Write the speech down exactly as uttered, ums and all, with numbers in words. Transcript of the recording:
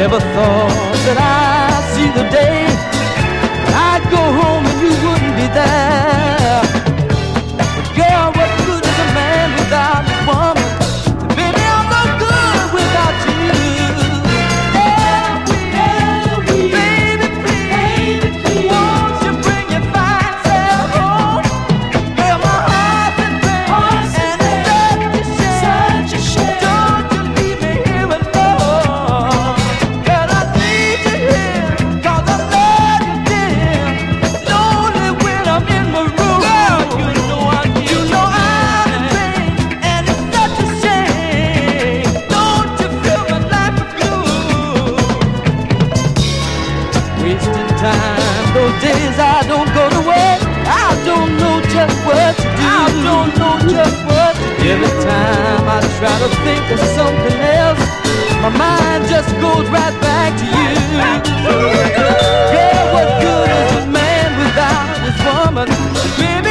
never thought that I'd see the day I'd go home and you wouldn't be there. But girl, what good is a man without his woman? Baby, I'm no good without you. Baby, please, won't you bring your fine self home? Girl, my heart's in pain, and it's such a shame. Don't you leave me here alone. Girl, I need you here, 'cause I love you, dear. Lonely when I'm in my room. Girl, you know I need you. know I'm in pain, and it's such a shame. Don't you feel my life is blue? Wasting time, those days I don't go to work. I don't know just what to do. I don't know just what to do. Every time I try to think of something else, my mind just goes right back to you. Girl, what good is a man without his woman? Baby,